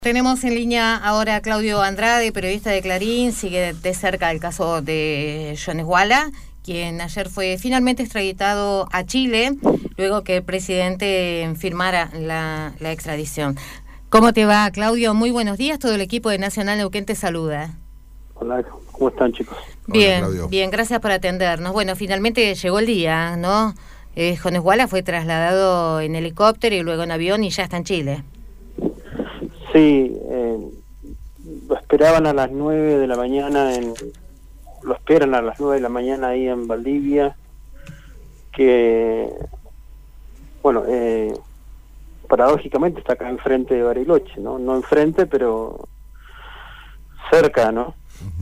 Tenemos en línea ahora a Claudio Andrade, periodista de Clarín, sigue de cerca el caso de Jones Walla, quien ayer fue finalmente extraditado a Chile, luego que el presidente firmara la extradición. ¿Cómo te va, Claudio? Muy buenos días, todo el equipo de Nacional Neuquén te saluda. Hola, ¿cómo están, chicos? Bien, bien, gracias por atendernos. Bueno, finalmente llegó el día, ¿no? Jones Walla fue trasladado en helicóptero y luego en avión y ya está en Chile. Sí, lo esperaban a las 9 de la mañana, lo esperan a las 9 de la mañana ahí en Valdivia, que, bueno, paradójicamente está acá enfrente de Bariloche, ¿no? No enfrente, pero cerca, ¿no?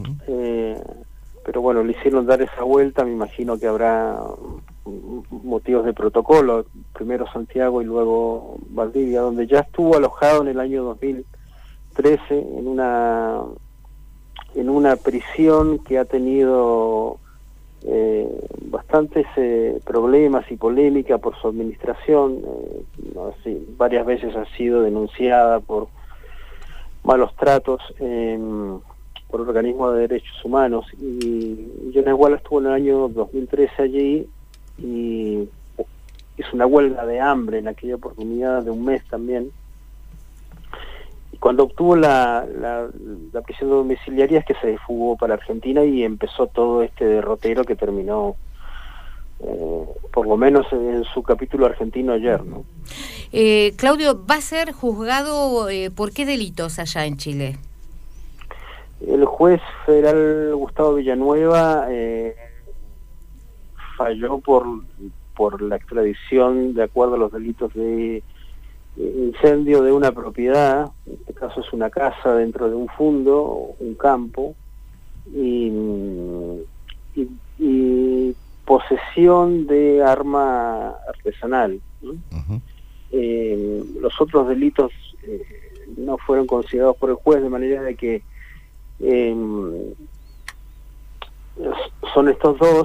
Pero bueno, le hicieron dar esa vuelta, me imagino que habrá motivos de protocolo, primero Santiago y luego Valdivia, donde ya estuvo alojado en el año 2013 en una prisión que ha tenido bastantes problemas y polémica por su administración. No sé, varias veces ha sido denunciada por malos tratos por organismos de derechos humanos, y Jones Walla estuvo en el año 2013 allí y hizo una huelga de hambre en aquella oportunidad de un mes también, y cuando obtuvo la prisión domiciliaria es que se fugó para Argentina y empezó todo este derrotero que terminó por lo menos en su capítulo argentino ayer, ¿no? Claudio, ¿va a ser juzgado por qué delitos allá en Chile? El juez federal Gustavo Villanueva falló por la extradición de acuerdo a los delitos de incendio de una propiedad, en este caso es una casa dentro de un fundo, un campo, y posesión de arma artesanal, ¿no? Los otros delitos no fueron considerados por el juez, de manera de que son estos dos,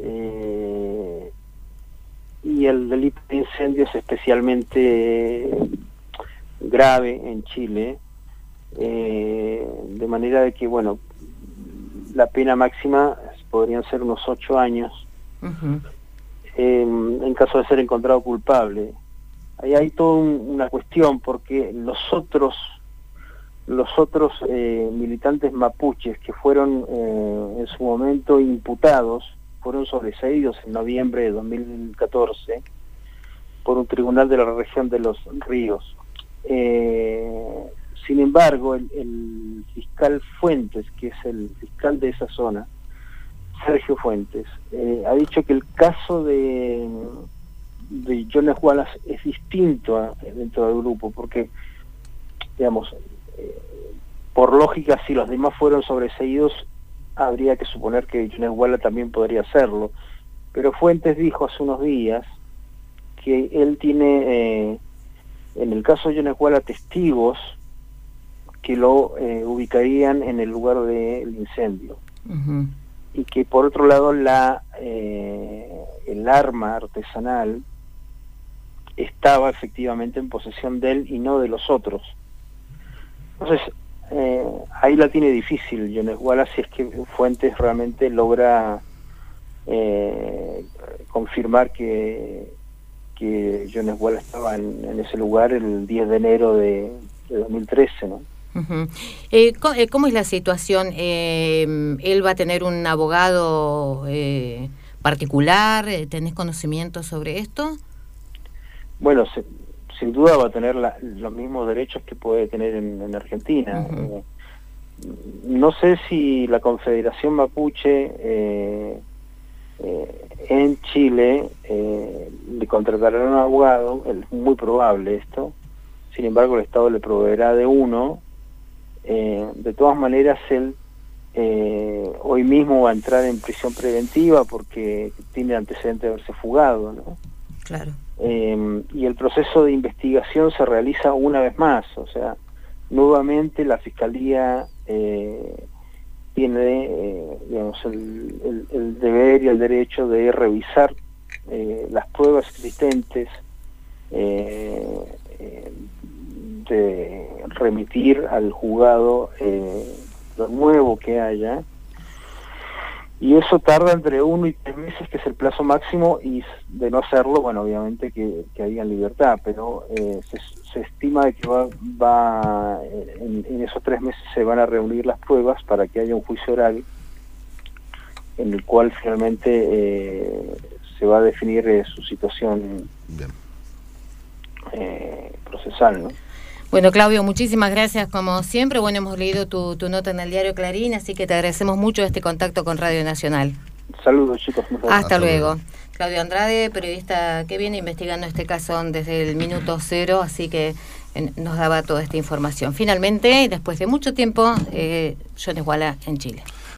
y el delito de incendio es especialmente grave en Chile, de manera de que, bueno, la pena máxima podrían ser unos 8 años, en caso de ser encontrado culpable. Ahí hay toda una cuestión, porque los otros militantes mapuches que fueron en su momento imputados fueron sobreseídos en noviembre de 2014 por un tribunal de la región de Los Ríos. Sin embargo, el fiscal Fuentes, que es el fiscal de esa zona, Sergio Fuentes, ha dicho que el caso de Jones Walla es distinto dentro del grupo, porque, digamos, por lógica, si los demás fueron sobreseídos, habría que suponer que Jones Walla también podría hacerlo. Pero Fuentes dijo hace unos días que él tiene, en el caso de Jones Walla, testigos que lo ubicarían en el lugar del incendio. Y que por otro lado el arma artesanal estaba efectivamente en posesión de él y no de los otros. Entonces, ahí la tiene difícil Jones Walla, si es que Fuentes realmente logra confirmar que Jones Walla estaba en ese lugar el 10 de enero de 2013, ¿no? ¿Cómo es la situación? ¿Él va a tener un abogado particular? ¿Tenés conocimiento sobre esto? Bueno, sin duda va a tener los mismos derechos que puede tener en Argentina. No sé si la Confederación Mapuche en Chile le contratará un abogado, es muy probable esto. Sin embargo, el Estado le proveerá de uno. De todas maneras, él hoy mismo va a entrar en prisión preventiva porque tiene antecedente de haberse fugado, ¿no? Claro. Y el proceso de investigación se realiza una vez más, o sea, nuevamente la Fiscalía tiene digamos, el deber y el derecho de revisar las pruebas existentes remitir al juzgado lo nuevo que haya, y eso tarda entre 1 y 3 meses, que es el plazo máximo, y de no hacerlo, bueno, obviamente que haya libertad, pero se estima de que en esos 3 meses se van a reunir las pruebas para que haya un juicio oral en el cual finalmente se va a definir su situación procesal, ¿no? Bueno, Claudio, muchísimas gracias como siempre. Bueno, hemos leído tu nota en el diario Clarín, así que te agradecemos mucho este contacto con Radio Nacional. Saludos, chicos. Hasta luego. Claudio Andrade, periodista que viene investigando este caso desde el minuto cero, así que nos daba toda esta información. Finalmente, después de mucho tiempo, Jones Walla en Chile.